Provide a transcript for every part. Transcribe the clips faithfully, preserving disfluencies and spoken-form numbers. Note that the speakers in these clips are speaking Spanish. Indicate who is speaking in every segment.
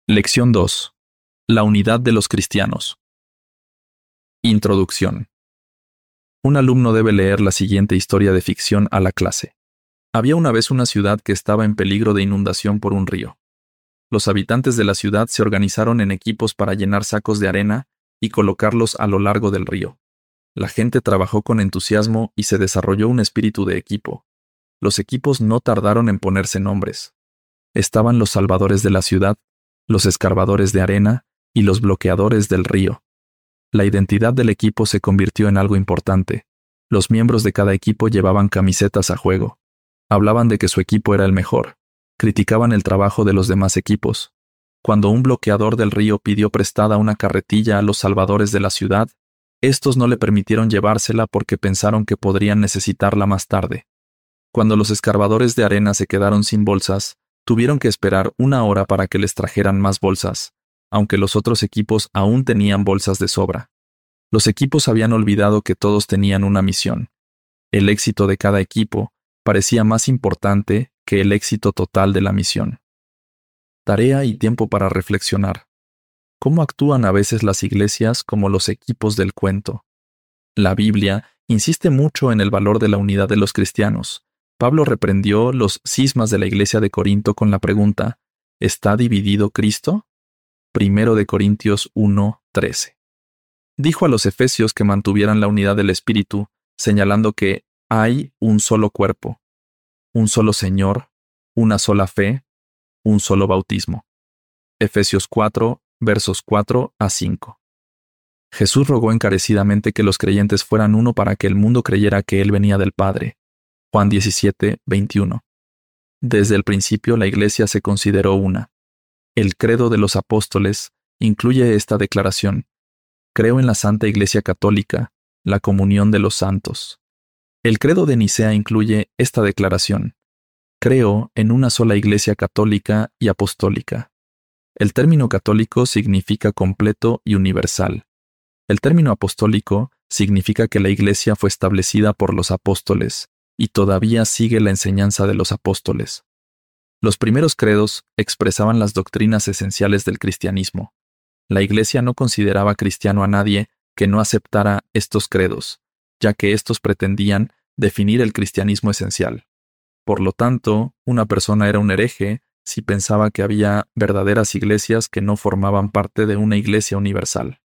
Speaker 1: Lección dos. La unidad de los cristianos. Introducción. Un alumno debe leer la siguiente historia de ficción a la clase. Había una vez una ciudad que estaba en peligro de inundación por un río. Los habitantes de la ciudad se organizaron en equipos para llenar sacos de arena y colocarlos a lo largo del río. La gente trabajó con entusiasmo y se desarrolló un espíritu de equipo. Los equipos no tardaron en ponerse nombres. Estaban los salvadores de la ciudad, los escarbadores de arena y los bloqueadores del río. La identidad del equipo se convirtió en algo importante. Los miembros de cada equipo llevaban camisetas a juego. Hablaban de que su equipo era el mejor. Criticaban el trabajo de los demás equipos. Cuando un bloqueador del río pidió prestada una carretilla a los salvadores de la ciudad, estos no le permitieron llevársela porque pensaron que podrían necesitarla más tarde. Cuando los escarbadores de arena se quedaron sin bolsas, tuvieron que esperar una hora para que les trajeran más bolsas, aunque los otros equipos aún tenían bolsas de sobra. Los equipos habían olvidado que todos tenían una misión. El éxito de cada equipo parecía más importante que el éxito total de la misión. Tarea y tiempo para reflexionar. ¿Cómo actúan a veces las iglesias como los equipos del cuento? La Biblia insiste mucho en el valor de la unidad de los cristianos. Pablo reprendió los cismas de la iglesia de Corinto con la pregunta: ¿está dividido Cristo? Primero de Corintios uno, trece. Dijo a los efesios que mantuvieran la unidad del Espíritu, señalando que hay un solo cuerpo, un solo Señor, una sola fe, un solo bautismo. Efesios cuatro, versos cuatro a cinco. Jesús rogó encarecidamente que los creyentes fueran uno para que el mundo creyera que Él venía del Padre. Juan diecisiete, veintiuno. Desde el principio la Iglesia se consideró una. El credo de los apóstoles incluye esta declaración: creo en la Santa Iglesia Católica, la comunión de los santos. El credo de Nicea incluye esta declaración: creo en una sola Iglesia católica y apostólica. El término católico significa completo y universal. El término apostólico significa que la Iglesia fue establecida por los apóstoles y todavía sigue la enseñanza de los apóstoles. Los primeros credos expresaban las doctrinas esenciales del cristianismo. La Iglesia no consideraba cristiano a nadie que no aceptara estos credos, ya que estos pretendían definir el cristianismo esencial. Por lo tanto, una persona era un hereje si pensaba que había verdaderas iglesias que no formaban parte de una iglesia universal.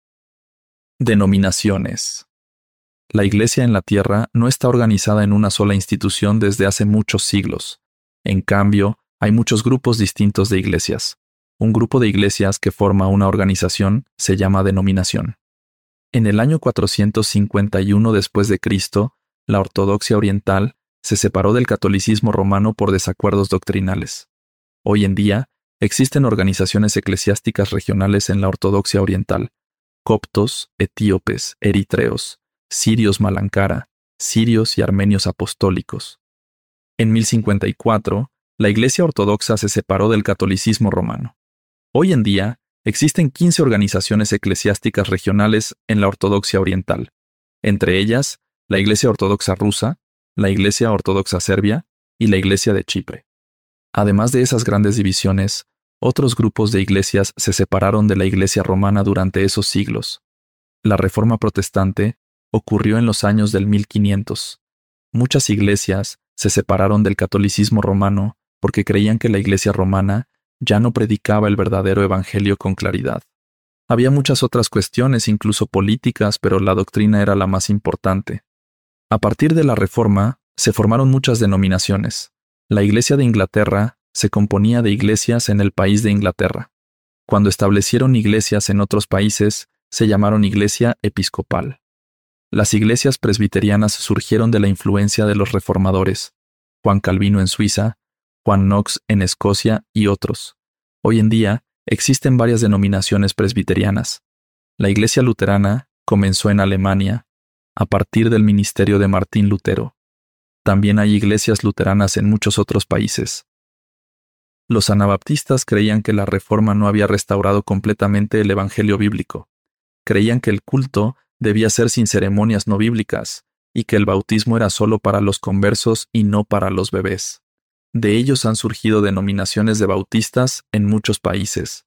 Speaker 1: Denominaciones. La iglesia en la tierra no está organizada en una sola institución desde hace muchos siglos. En cambio, hay muchos grupos distintos de iglesias. Un grupo de iglesias que forma una organización se llama denominación. En el año cuatrocientos cincuenta y uno después de Cristo, la ortodoxia oriental se separó del catolicismo romano por desacuerdos doctrinales. Hoy en día, existen organizaciones eclesiásticas regionales en la ortodoxia oriental: coptos, etíopes, eritreos, sirios malankara, sirios y armenios apostólicos. En mil cincuenta y cuatro, la Iglesia Ortodoxa se separó del catolicismo romano. Hoy en día, existen quince organizaciones eclesiásticas regionales en la ortodoxia oriental, entre ellas la Iglesia Ortodoxa Rusa, la Iglesia Ortodoxa Serbia y la Iglesia de Chipre. Además de esas grandes divisiones, otros grupos de iglesias se separaron de la Iglesia romana durante esos siglos. La Reforma Protestante ocurrió en los años del mil quinientos. Muchas iglesias se separaron del catolicismo romano porque creían que la Iglesia romana ya no predicaba el verdadero evangelio con claridad. Había muchas otras cuestiones, incluso políticas, pero la doctrina era la más importante. A partir de la Reforma, se formaron muchas denominaciones. La Iglesia de Inglaterra se componía de iglesias en el país de Inglaterra. Cuando establecieron iglesias en otros países, se llamaron Iglesia Episcopal. Las iglesias presbiterianas surgieron de la influencia de los reformadores: Juan Calvino en Suiza, Juan Knox en Escocia y otros. Hoy en día, existen varias denominaciones presbiterianas. La Iglesia Luterana comenzó en Alemania, a partir del ministerio de Martín Lutero. También hay iglesias luteranas en muchos otros países. Los anabaptistas creían que la Reforma no había restaurado completamente el evangelio bíblico. Creían que el culto debía ser sin ceremonias no bíblicas y que el bautismo era solo para los conversos y no para los bebés. De ellos han surgido denominaciones de bautistas en muchos países.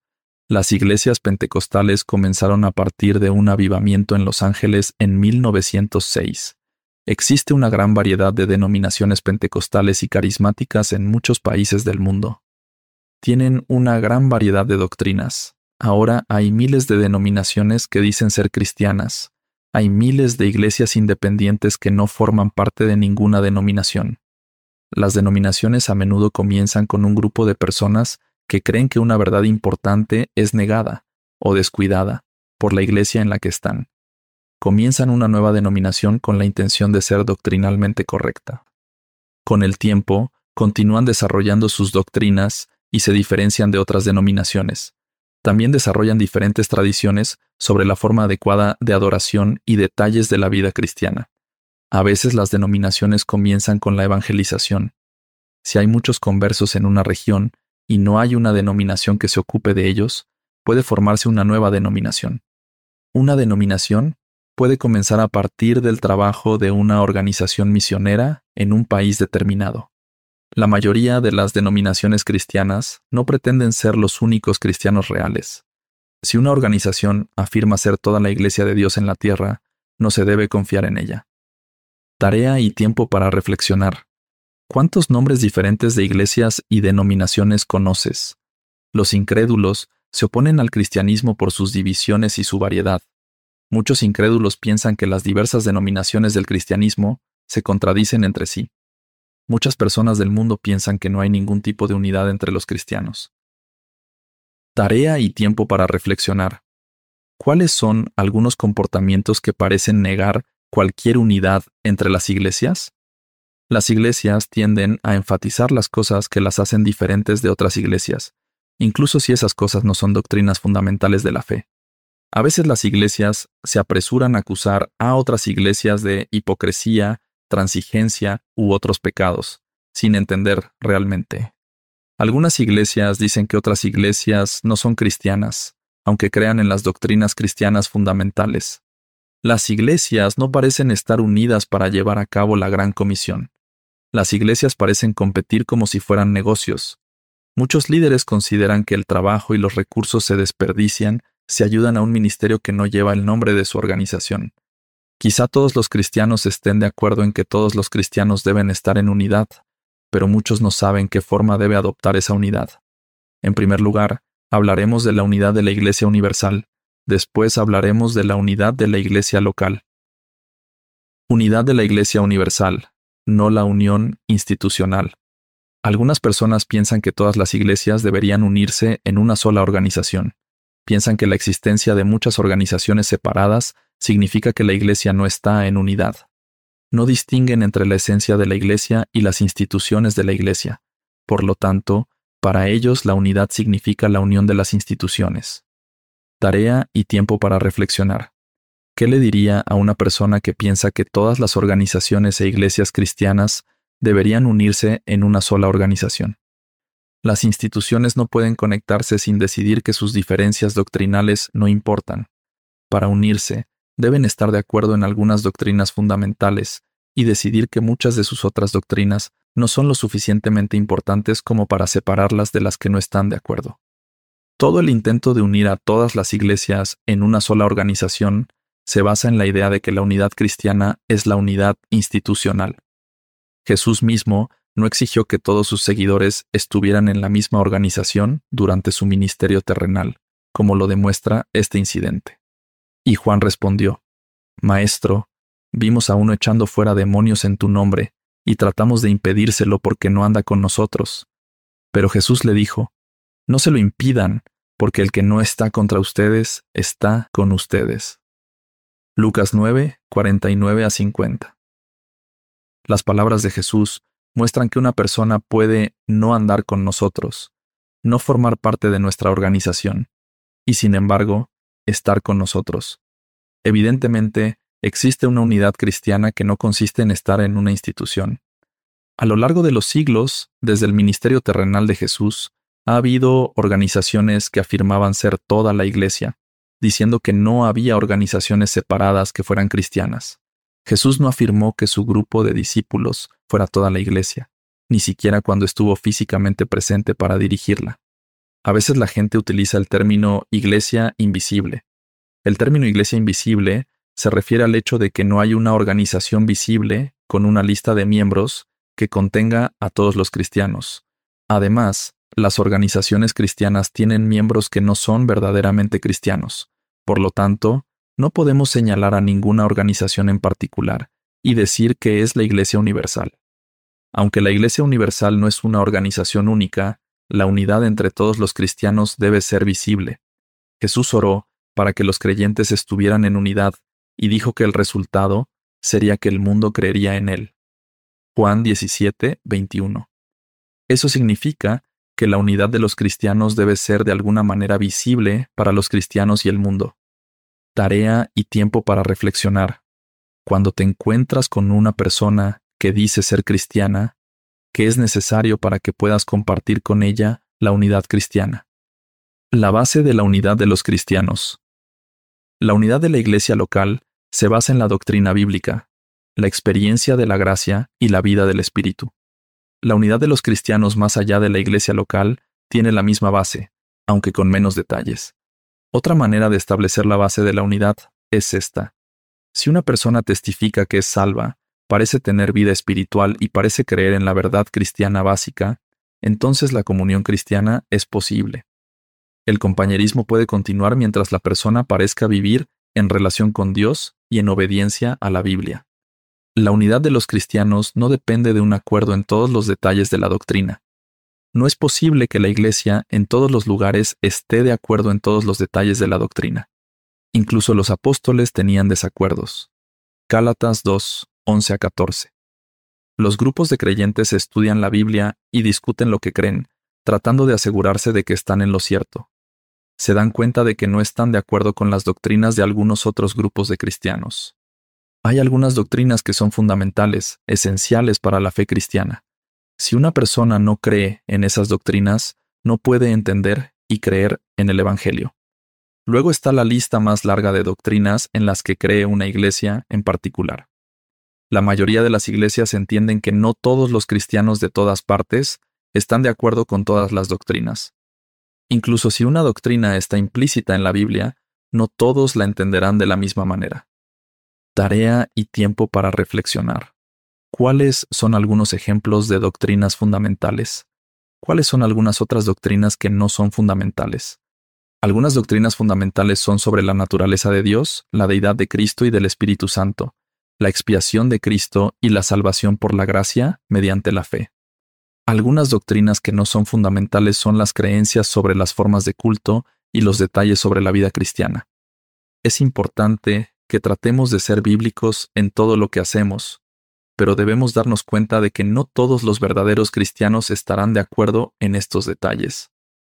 Speaker 1: Las iglesias pentecostales comenzaron a partir de un avivamiento en Los Ángeles en mil novecientos seis. Existe una gran variedad de denominaciones pentecostales y carismáticas en muchos países del mundo. Tienen una gran variedad de doctrinas. Ahora hay miles de denominaciones que dicen ser cristianas. Hay miles de iglesias independientes que no forman parte de ninguna denominación. Las denominaciones a menudo comienzan con un grupo de personas que creen que una verdad importante es negada o descuidada por la iglesia en la que están. Comienzan una nueva denominación con la intención de ser doctrinalmente correcta. Con el tiempo, continúan desarrollando sus doctrinas y se diferencian de otras denominaciones. También desarrollan diferentes tradiciones sobre la forma adecuada de adoración y detalles de la vida cristiana. A veces las denominaciones comienzan con la evangelización. Si hay muchos conversos en una región y no hay una denominación que se ocupe de ellos, puede formarse una nueva denominación. Una denominación puede comenzar a partir del trabajo de una organización misionera en un país determinado. La mayoría de las denominaciones cristianas no pretenden ser los únicos cristianos reales. Si una organización afirma ser toda la iglesia de Dios en la tierra, no se debe confiar en ella. Tarea y tiempo para reflexionar. ¿Cuántos nombres diferentes de iglesias y denominaciones conoces? Los incrédulos se oponen al cristianismo por sus divisiones y su variedad. Muchos incrédulos piensan que las diversas denominaciones del cristianismo se contradicen entre sí. Muchas personas del mundo piensan que no hay ningún tipo de unidad entre los cristianos. Tarea y tiempo para reflexionar. ¿Cuáles son algunos comportamientos que parecen negar cualquier unidad entre las iglesias? Las iglesias tienden a enfatizar las cosas que las hacen diferentes de otras iglesias, incluso si esas cosas no son doctrinas fundamentales de la fe. A veces las iglesias se apresuran a acusar a otras iglesias de hipocresía, transigencia u otros pecados, sin entender realmente. Algunas iglesias dicen que otras iglesias no son cristianas, aunque crean en las doctrinas cristianas fundamentales. Las iglesias no parecen estar unidas para llevar a cabo la gran comisión. Las iglesias parecen competir como si fueran negocios. Muchos líderes consideran que el trabajo y los recursos se desperdician si ayudan a un ministerio que no lleva el nombre de su organización. Quizá todos los cristianos estén de acuerdo en que todos los cristianos deben estar en unidad, pero muchos no saben qué forma debe adoptar esa unidad. En primer lugar, hablaremos de la unidad de la Iglesia Universal. Después hablaremos de la unidad de la Iglesia local. Unidad de la Iglesia Universal, no la unión institucional. Algunas personas piensan que todas las iglesias deberían unirse en una sola organización. Piensan que la existencia de muchas organizaciones separadas significa que la iglesia no está en unidad. No distinguen entre la esencia de la iglesia y las instituciones de la iglesia. Por lo tanto, para ellos la unidad significa la unión de las instituciones. Tarea y tiempo para reflexionar. ¿Qué le diría a una persona que piensa que todas las organizaciones e iglesias cristianas deberían unirse en una sola organización? Las instituciones no pueden conectarse sin decidir que sus diferencias doctrinales no importan. Para unirse, deben estar de acuerdo en algunas doctrinas fundamentales y decidir que muchas de sus otras doctrinas no son lo suficientemente importantes como para separarlas de las que no están de acuerdo. Todo el intento de unir a todas las iglesias en una sola organización se basa en la idea de que la unidad cristiana es la unidad institucional. Jesús mismo no exigió que todos sus seguidores estuvieran en la misma organización durante su ministerio terrenal, como lo demuestra este incidente. Y Juan respondió: Maestro, vimos a uno echando fuera demonios en tu nombre, y tratamos de impedírselo porque no anda con nosotros. Pero Jesús le dijo: No se lo impidan, porque el que no está contra ustedes está con ustedes. Lucas nueve, cuarenta y nueve a cincuenta. Las palabras de Jesús muestran que una persona puede no andar con nosotros, no formar parte de nuestra organización, y sin embargo, estar con nosotros. Evidentemente, existe una unidad cristiana que no consiste en estar en una institución. A lo largo de los siglos, desde el ministerio terrenal de Jesús, ha habido organizaciones que afirmaban ser toda la iglesia, diciendo que no había organizaciones separadas que fueran cristianas. Jesús no afirmó que su grupo de discípulos fuera toda la iglesia, ni siquiera cuando estuvo físicamente presente para dirigirla. A veces la gente utiliza el término iglesia invisible. El término iglesia invisible se refiere al hecho de que no hay una organización visible con una lista de miembros que contenga a todos los cristianos. Además, las organizaciones cristianas tienen miembros que no son verdaderamente cristianos. Por lo tanto, no podemos señalar a ninguna organización en particular y decir que es la Iglesia Universal. Aunque la Iglesia Universal no es una organización única, la unidad entre todos los cristianos debe ser visible. Jesús oró para que los creyentes estuvieran en unidad y dijo que el resultado sería que el mundo creería en él. Juan diecisiete, veintiuno. Eso significa que la unidad de los cristianos debe ser de alguna manera visible para los cristianos y el mundo. Tarea y tiempo para reflexionar. Cuando te encuentras con una persona que dice ser cristiana, ¿qué es necesario para que puedas compartir con ella la unidad cristiana? La base de la unidad de los cristianos. La unidad de la iglesia local se basa en la doctrina bíblica, la experiencia de la gracia y la vida del Espíritu. La unidad de los cristianos más allá de la iglesia local tiene la misma base, aunque con menos detalles. Otra manera de establecer la base de la unidad es esta. Si una persona testifica que es salva, parece tener vida espiritual y parece creer en la verdad cristiana básica, entonces la comunión cristiana es posible. El compañerismo puede continuar mientras la persona parezca vivir en relación con Dios y en obediencia a la Biblia. La unidad de los cristianos no depende de un acuerdo en todos los detalles de la doctrina. No es posible que la Iglesia en todos los lugares esté de acuerdo en todos los detalles de la doctrina. Incluso los apóstoles tenían desacuerdos. Gálatas dos, once a catorce. Los grupos de creyentes estudian la Biblia y discuten lo que creen, tratando de asegurarse de que están en lo cierto. Se dan cuenta de que no están de acuerdo con las doctrinas de algunos otros grupos de cristianos. Hay algunas doctrinas que son fundamentales, esenciales para la fe cristiana. Si una persona no cree en esas doctrinas, no puede entender y creer en el Evangelio. Luego está la lista más larga de doctrinas en las que cree una iglesia en particular. La mayoría de las iglesias entienden que no todos los cristianos de todas partes están de acuerdo con todas las doctrinas. Incluso si una doctrina está implícita en la Biblia, no todos la entenderán de la misma manera. Tarea y tiempo para reflexionar. ¿Cuáles son algunos ejemplos de doctrinas fundamentales? ¿Cuáles son algunas otras doctrinas que no son fundamentales? Algunas doctrinas fundamentales son sobre la naturaleza de Dios, la deidad de Cristo y del Espíritu Santo, la expiación de Cristo y la salvación por la gracia mediante la fe. Algunas doctrinas que no son fundamentales son las creencias sobre las formas de culto y los detalles sobre la vida cristiana. Es importante que tratemos de ser bíblicos en todo lo que hacemos, pero debemos darnos cuenta de que no todos los verdaderos cristianos estarán de acuerdo en estos detalles.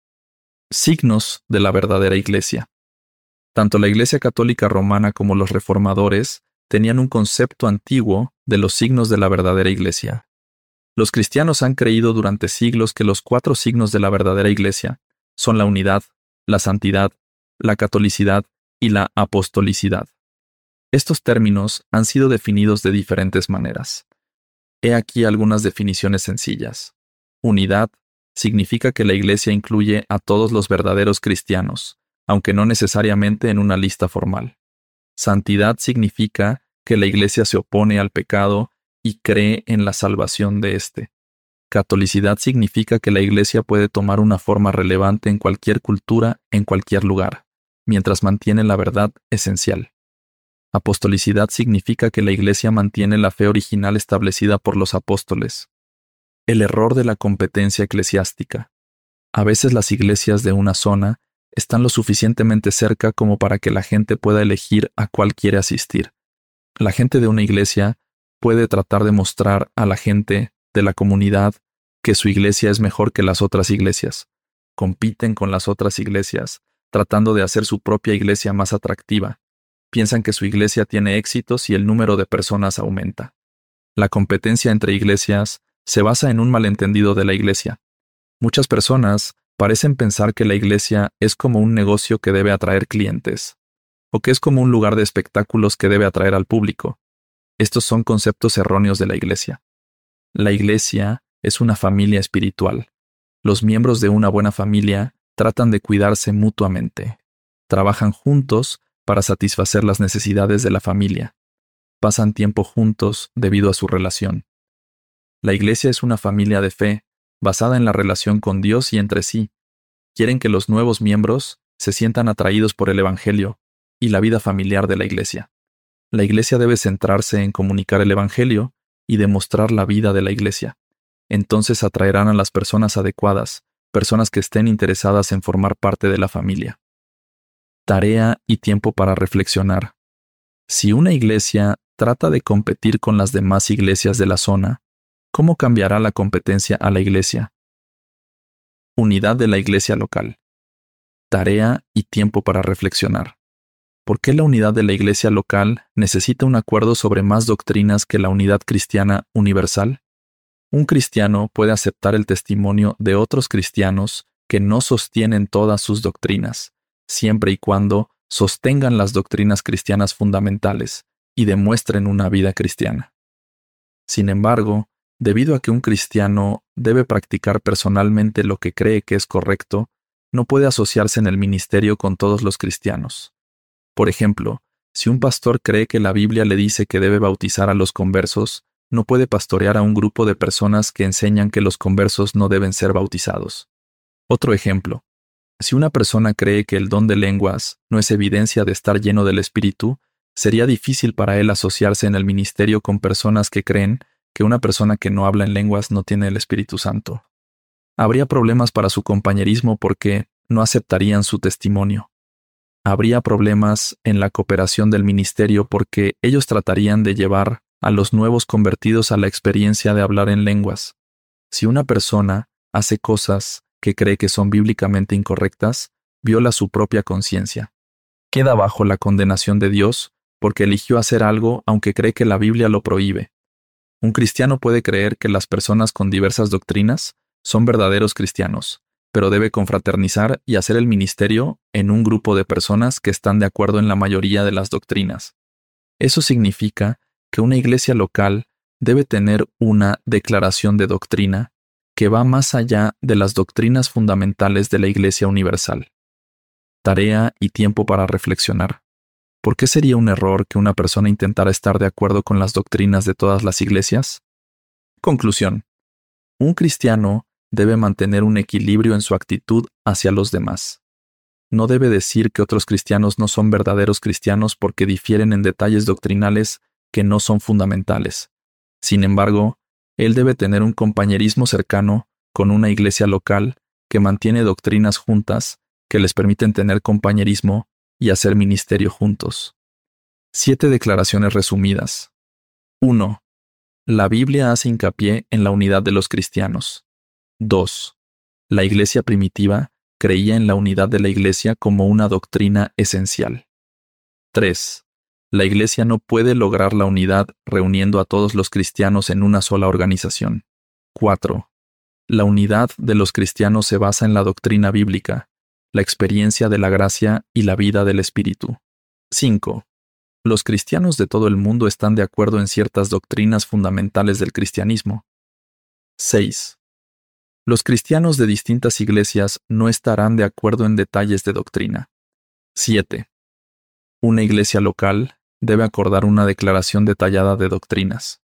Speaker 1: Signos de la verdadera iglesia. Tanto la Iglesia Católica Romana como los reformadores tenían un concepto antiguo de los signos de la verdadera iglesia. Los cristianos han creído durante siglos que los cuatro signos de la verdadera iglesia son la unidad, la santidad, la catolicidad y la apostolicidad. Estos términos han sido definidos de diferentes maneras. He aquí algunas definiciones sencillas. Unidad significa que la iglesia incluye a todos los verdaderos cristianos, aunque no necesariamente en una lista formal. Santidad significa que la iglesia se opone al pecado y cree en la salvación de éste. Catolicidad significa que la iglesia puede tomar una forma relevante en cualquier cultura, en cualquier lugar, mientras mantiene la verdad esencial. Apostolicidad significa que la iglesia mantiene la fe original establecida por los apóstoles. El error de la competencia eclesiástica. A veces las iglesias de una zona están lo suficientemente cerca como para que la gente pueda elegir a cuál quiere asistir. La gente de una iglesia puede tratar de mostrar a la gente de la comunidad que su iglesia es mejor que las otras iglesias. Compiten con las otras iglesias, tratando de hacer su propia iglesia más atractiva. Piensan que su iglesia tiene éxitos y el número de personas aumenta. La competencia entre iglesias se basa en un malentendido de la iglesia. Muchas personas parecen pensar que la iglesia es como un negocio que debe atraer clientes, o que es como un lugar de espectáculos que debe atraer al público. Estos son conceptos erróneos de la iglesia. La iglesia es una familia espiritual. Los miembros de una buena familia tratan de cuidarse mutuamente. Trabajan juntos para satisfacer las necesidades de la familia. Pasan tiempo juntos debido a su relación. La iglesia es una familia de fe, basada en la relación con Dios y entre sí. Quieren que los nuevos miembros se sientan atraídos por el Evangelio y la vida familiar de la iglesia. La iglesia debe centrarse en comunicar el Evangelio y demostrar la vida de la iglesia. Entonces atraerán a las personas adecuadas, personas que estén interesadas en formar parte de la familia. Tarea y tiempo para reflexionar. Si una iglesia trata de competir con las demás iglesias de la zona, ¿cómo cambiará la competencia a la iglesia? Unidad de la iglesia local. Tarea y tiempo para reflexionar. ¿Por qué la unidad de la iglesia local necesita un acuerdo sobre más doctrinas que la unidad cristiana universal? Un cristiano puede aceptar el testimonio de otros cristianos que no sostienen todas sus doctrinas, siempre y cuando sostengan las doctrinas cristianas fundamentales y demuestren una vida cristiana. Sin embargo, debido a que un cristiano debe practicar personalmente lo que cree que es correcto, no puede asociarse en el ministerio con todos los cristianos. Por ejemplo, si un pastor cree que la Biblia le dice que debe bautizar a los conversos, no puede pastorear a un grupo de personas que enseñan que los conversos no deben ser bautizados. Otro ejemplo, si una persona cree que el don de lenguas no es evidencia de estar lleno del Espíritu, sería difícil para él asociarse en el ministerio con personas que creen que una persona que no habla en lenguas no tiene el Espíritu Santo. Habría problemas para su compañerismo porque no aceptarían su testimonio. Habría problemas en la cooperación del ministerio porque ellos tratarían de llevar a los nuevos convertidos a la experiencia de hablar en lenguas. Si una persona hace cosas que cree que son bíblicamente incorrectas, viola su propia conciencia. Queda bajo la condenación de Dios porque eligió hacer algo aunque cree que la Biblia lo prohíbe. Un cristiano puede creer que las personas con diversas doctrinas son verdaderos cristianos, pero debe confraternizar y hacer el ministerio en un grupo de personas que están de acuerdo en la mayoría de las doctrinas. Eso significa que una iglesia local debe tener una declaración de doctrina que va más allá de las doctrinas fundamentales de la Iglesia Universal. Tarea y tiempo para reflexionar. ¿Por qué sería un error que una persona intentara estar de acuerdo con las doctrinas de todas las iglesias? Conclusión. Un cristiano debe mantener un equilibrio en su actitud hacia los demás. No debe decir que otros cristianos no son verdaderos cristianos porque difieren en detalles doctrinales que no son fundamentales. Sin embargo, él debe tener un compañerismo cercano con una iglesia local que mantiene doctrinas juntas que les permiten tener compañerismo y hacer ministerio juntos. Siete declaraciones resumidas. uno. La Biblia hace hincapié en la unidad de los cristianos. dos. La iglesia primitiva creía en la unidad de la iglesia como una doctrina esencial. tres. La iglesia no puede lograr la unidad reuniendo a todos los cristianos en una sola organización. cuatro. La unidad de los cristianos se basa en la doctrina bíblica, la experiencia de la gracia y la vida del Espíritu. cinco. Los cristianos de todo el mundo están de acuerdo en ciertas doctrinas fundamentales del cristianismo. seis. Los cristianos de distintas iglesias no estarán de acuerdo en detalles de doctrina. siete. Una iglesia local debe acordar una declaración detallada de doctrinas.